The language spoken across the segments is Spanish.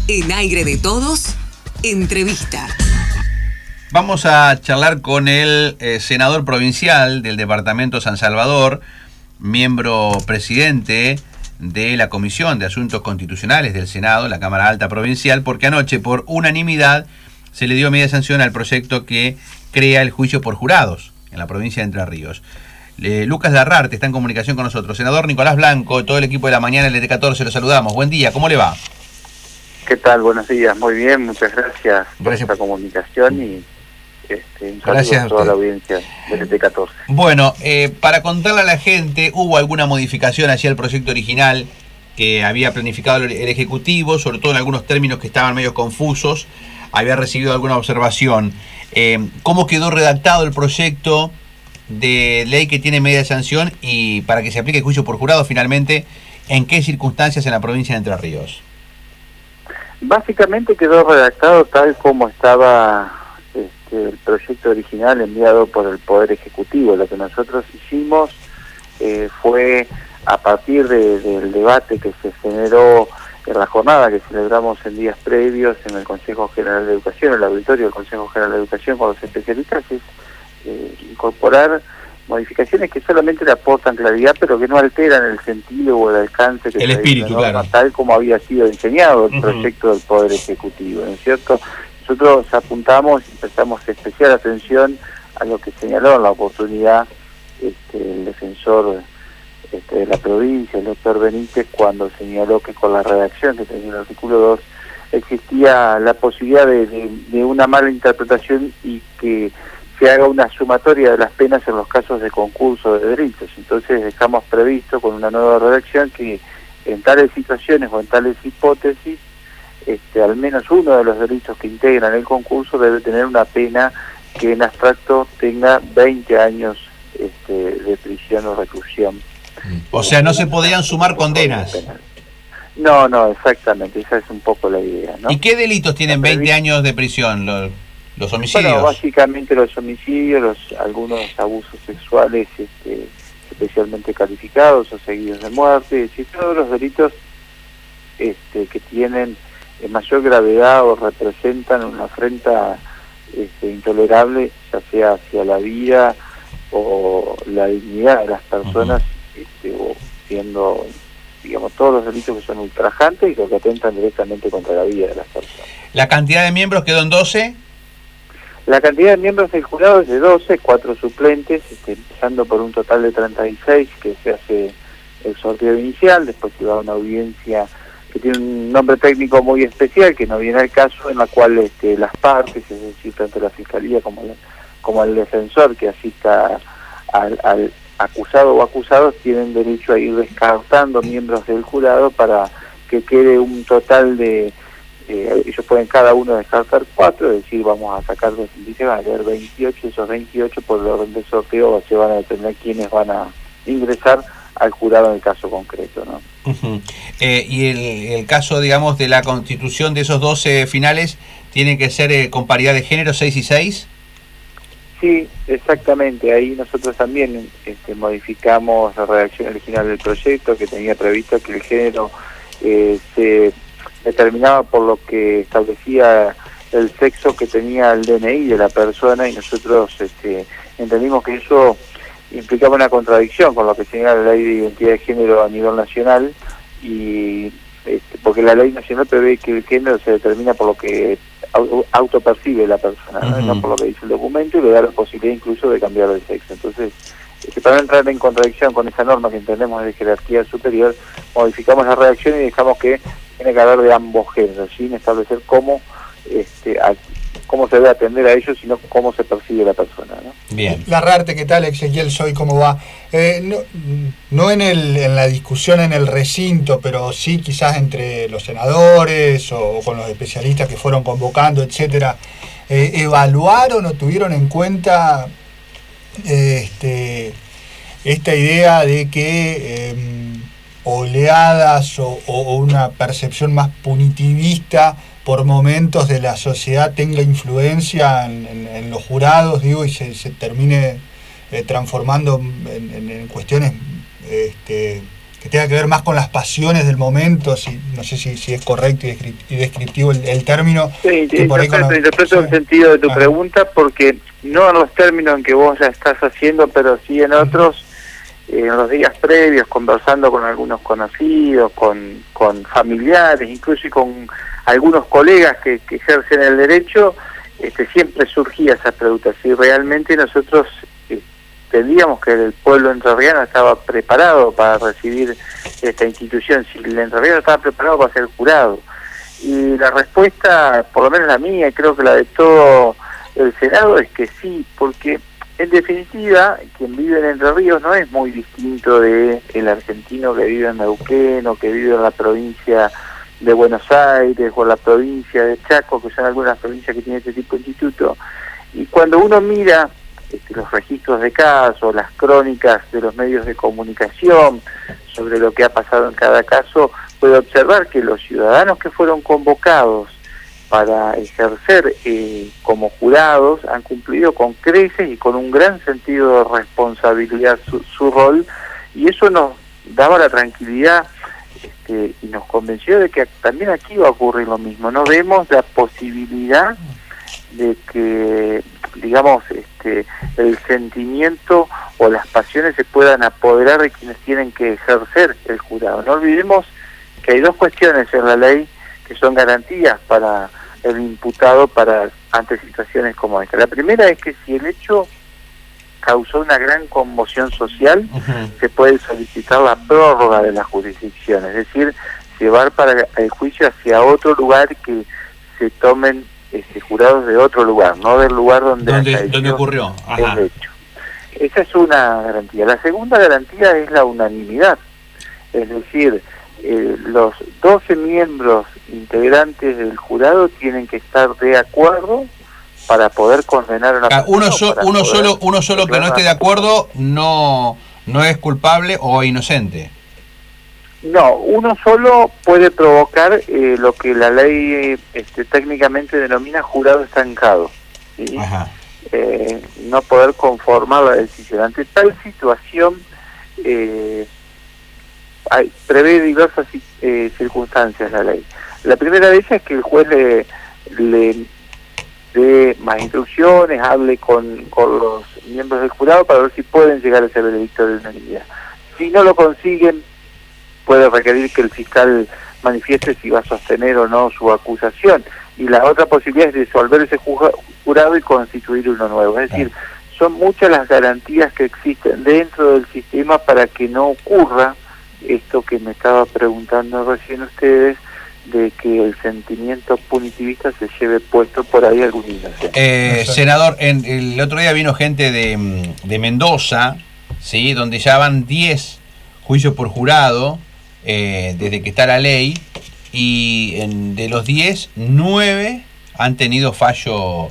En Aire de Todos, entrevista. Vamos a charlar con el senador provincial del departamento San Salvador, miembro presidente de la Comisión de Asuntos Constitucionales del Senado, la Cámara Alta Provincial, porque anoche por unanimidad se le dio media sanción al proyecto que crea el juicio por jurados en la provincia de Entre Ríos. Lucas Larrarte está en comunicación con nosotros. Senador Nicolás Blanco, todo el equipo de La Mañana LT14, lo saludamos. Buen día, ¿cómo le va? ¿Qué tal? Buenos días, muy bien, muchas gracias por esta comunicación y un saludo a toda la audiencia del LT14. Bueno, para contarle a la gente, ¿hubo alguna modificación hacia el proyecto original que había planificado el Ejecutivo, sobre todo en algunos términos que estaban medio confusos? ¿Había recibido alguna observación? ¿Cómo quedó redactado el proyecto de ley que tiene media sanción y para que se aplique el juicio por jurado finalmente, en qué circunstancias en la provincia de Entre Ríos? Básicamente quedó redactado tal como estaba el proyecto original enviado por el Poder Ejecutivo. Lo que nosotros hicimos fue, a partir del debate que se generó en la jornada que celebramos en días previos en el Consejo General de Educación, el auditorio del Consejo General de Educación con los especialistas, es incorporar modificaciones que solamente le aportan claridad, pero que no alteran el sentido o el alcance que el espíritu, claro, tal como había sido diseñado el proyecto del Poder Ejecutivo, ¿no es cierto? Nosotros apuntamos y prestamos especial atención a lo que señaló en la oportunidad el defensor de la provincia, el doctor Benítez, cuando señaló que con la redacción que tenía el artículo 2 existía la posibilidad de una mala interpretación y que se haga una sumatoria de las penas en los casos de concurso de delitos. Entonces dejamos previsto con una nueva redacción que en tales situaciones o en tales hipótesis, al menos uno de los delitos que integran el concurso debe tener una pena que en abstracto tenga 20 años de prisión o reclusión. O sea, no se podían sumar condenas. No, exactamente, esa es un poco la idea, ¿no? ¿Y qué delitos tienen 20 años de prisión? Los homicidios. Bueno, básicamente los homicidios, algunos abusos sexuales especialmente calificados o seguidos de muerte, y todos los delitos que tienen mayor gravedad o representan una afrenta intolerable, ya sea hacia la vida o la dignidad de las personas, o siendo, digamos, todos los delitos que son ultrajantes y que atentan directamente contra la vida de las personas. ¿La cantidad de miembros quedó en 12? La cantidad de miembros del jurado es de 12, 4 suplentes, empezando por un total de 36 que se hace el sorteo inicial, después se va a una audiencia que tiene un nombre técnico muy especial, que no viene al caso, en la cual las partes, es decir, tanto la Fiscalía como el defensor que asista al acusado o acusados, tienen derecho a ir descartando miembros del jurado para que quede un total de... ellos pueden cada uno descartar 4, es decir, vamos a sacar, dice, van a haber 28, esos 28 por el orden del sorteo se van a determinar quiénes van a ingresar al jurado en el caso concreto, ¿no? Y el caso, digamos, de la constitución de esos 12 finales, ¿tiene que ser con paridad de género 6 y 6? Sí, exactamente. Ahí nosotros también modificamos la redacción original del proyecto, que tenía previsto que el género se determinaba por lo que establecía el sexo que tenía el DNI de la persona, y nosotros entendimos que eso implicaba una contradicción con lo que señala la Ley de Identidad de Género a nivel nacional, y porque la Ley Nacional prevé que el género se determina por lo que autopercibe la persona, ¿no? No por lo que dice el documento, y le da la posibilidad incluso de cambiar de sexo. Entonces, para no entrar en contradicción con esa norma que entendemos de jerarquía superior, modificamos la redacción y dejamos que tiene que haber de ambos géneros, sin establecer cómo se debe atender a ellos, sino cómo se percibe la persona, ¿no? Bien. Larrarte, ¿qué tal? Ezequiel soy, ¿cómo va? No en la discusión en el recinto, pero sí quizás entre los senadores o con los especialistas que fueron convocando, etcétera, ¿evaluaron o tuvieron en cuenta esta idea de que oleadas o una percepción más punitivista por momentos de la sociedad tenga influencia en los jurados, digo, y se termine transformando en cuestiones que tenga que ver más con las pasiones del momento, no sé si es correcto y descriptivo el término. Sí, interpreto sí. el sentido de tu pregunta, porque no en los términos en que vos ya estás haciendo, pero sí en otros, en los días previos, conversando con algunos conocidos, con familiares, incluso y con algunos colegas que ejercen el derecho, siempre surgía esa pregunta, si realmente nosotros entendíamos que el pueblo entrerriano estaba preparado para recibir esta institución, si el entrerriano estaba preparado para ser jurado. Y la respuesta, por lo menos la mía, y creo que la de todo el Senado, es que sí, porque en definitiva, quien vive en Entre Ríos no es muy distinto de el argentino que vive en Neuquén o que vive en la provincia de Buenos Aires o la provincia de Chaco, que son algunas provincias que tienen este tipo de instituto. Y cuando uno mira los registros de casos, las crónicas de los medios de comunicación sobre lo que ha pasado en cada caso, puede observar que los ciudadanos que fueron convocados para ejercer como jurados han cumplido con creces y con un gran sentido de responsabilidad su rol, y eso nos daba la tranquilidad y nos convenció de que también aquí va a ocurrir lo mismo. No vemos la posibilidad de que, digamos, el sentimiento o las pasiones se puedan apoderar de quienes tienen que ejercer el jurado. No olvidemos que hay dos cuestiones en la ley que son garantías para el imputado ante situaciones como esta. La primera es que si el hecho causó una gran conmoción social, se puede solicitar la prórroga de la jurisdicción, es decir, llevar para el juicio hacia otro lugar, que se tomen jurados de otro lugar, no del lugar donde ocurrió. El hecho. Esa es una garantía. La segunda garantía es la unanimidad, es decir, los 12 miembros integrantes del jurado tienen que estar de acuerdo para poder condenar a una persona. Uno solo que no esté de acuerdo no es culpable o inocente. No, uno solo puede provocar lo que la ley técnicamente denomina jurado estancado, ¿sí? No poder conformar la decisión. Ante tal situación prevé diversas circunstancias la ley. La primera de ellas es que el juez le dé más instrucciones, hable con los miembros del jurado para ver si pueden llegar a ese veredicto de unanimidad. Si no lo consiguen, puede requerir que el fiscal manifieste si va a sostener o no su acusación. Y la otra posibilidad es disolver ese jurado y constituir uno nuevo. Es decir, son muchas las garantías que existen dentro del sistema para que no ocurra esto que me estaba preguntando recién ustedes, de que el sentimiento punitivista se lleve puesto por ahí algún inocente. Senador, el otro día vino gente de Mendoza, ¿sí?, donde ya van 10 juicios por jurado desde que está la ley, y de los 10, 9 han tenido fallo,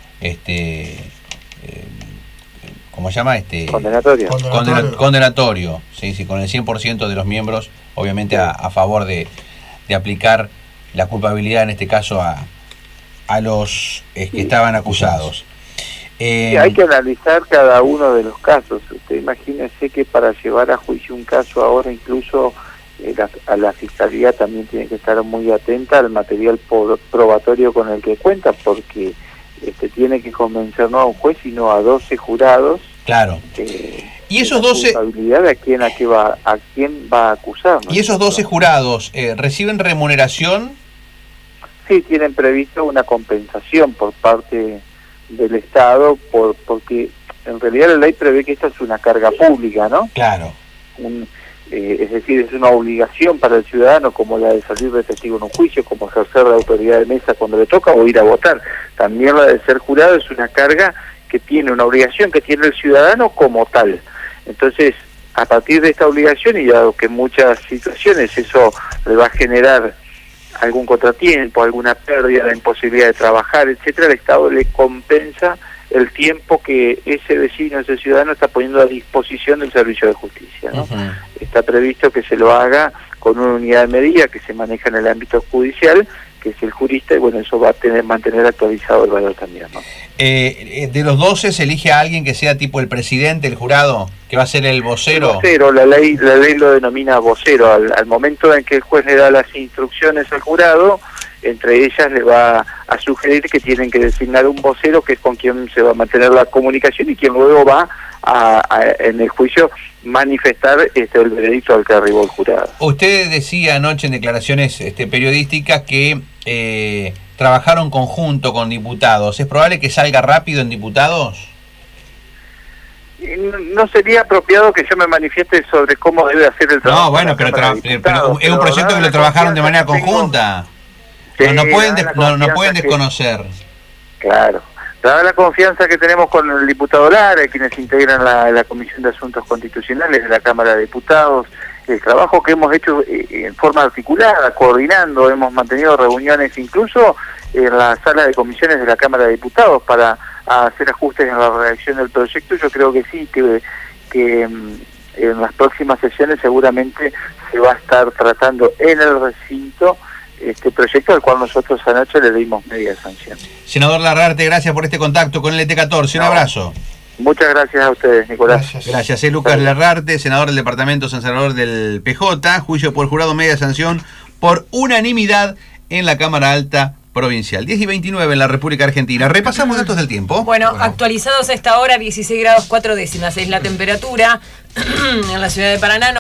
¿cómo se llama? Condenatorio. Sí, con el 100% de los miembros, obviamente a favor de aplicar la culpabilidad, en este caso a los que estaban acusados. Sí, hay que analizar cada uno de los casos. Usted imagínese que para llevar a juicio un caso ahora, incluso a la Fiscalía también tiene que estar muy atenta al material probatorio con el que cuenta, porque tiene que convencer no a un juez, sino a 12 jurados. Claro. Y esos 12... culpabilidad a quién va a acusar, ¿no? ¿Y esos 12 jurados reciben remuneración? Sí, tienen previsto una compensación por parte del Estado, porque en realidad la ley prevé que esta es una carga pública, ¿no? Claro. Es decir, es una obligación para el ciudadano, como la de salir de testigo en un juicio, como ejercer la autoridad de mesa cuando le toca, o ir a votar. También la de ser jurado es una carga que tiene, una obligación que tiene el ciudadano como tal. Entonces, a partir de esta obligación, y dado que en muchas situaciones eso le va a generar algún contratiempo, alguna pérdida, la imposibilidad de trabajar, etcétera, el Estado le compensa el tiempo que ese vecino, ese ciudadano está poniendo a disposición del servicio de justicia, ¿no? Está previsto que se lo haga con una unidad de medida que se maneja en el ámbito judicial, que es el jurista, y bueno, eso va a mantener actualizado el valor también, ¿no? De los 12 se elige a alguien que sea tipo el presidente, el jurado, que va a ser el vocero. El vocero, la ley lo denomina vocero. Al momento en que el juez le da las instrucciones al jurado, entre ellas le va a sugerir que tienen que designar un vocero, que es con quien se va a mantener la comunicación y quien luego va en el juicio manifestar el veredicto al que arribó el jurado. Usted decía anoche en declaraciones periodísticas que trabajaron conjunto con diputados. ¿Es probable que salga rápido en diputados? No sería apropiado que yo me manifieste sobre cómo debe hacer el trabajo. No, bueno, pero es un proyecto que lo trabajaron de manera conjunta. No pueden desconocer. Claro. Dada la confianza que tenemos con el diputado Lara, quienes integran la Comisión de Asuntos Constitucionales de la Cámara de Diputados, el trabajo que hemos hecho en forma articulada, coordinando, hemos mantenido reuniones incluso en la sala de comisiones de la Cámara de Diputados para hacer ajustes en la redacción del proyecto. Yo creo que sí, que en las próximas sesiones seguramente se va a estar tratando en el recinto este proyecto, al cual nosotros anoche le dimos media sanción. Senador Larrarte, gracias por este contacto con el ET14. Un abrazo. Muchas gracias a ustedes, Nicolás. Gracias. Lucas Larrarte, senador del Departamento San Salvador del PJ, juicio por jurado, media sanción por unanimidad en la Cámara Alta Provincial. 10:29 en la República Argentina. Repasamos datos del tiempo. Bueno, actualizados a esta hora, 16 grados 4 décimas es la temperatura en la ciudad de Paraná.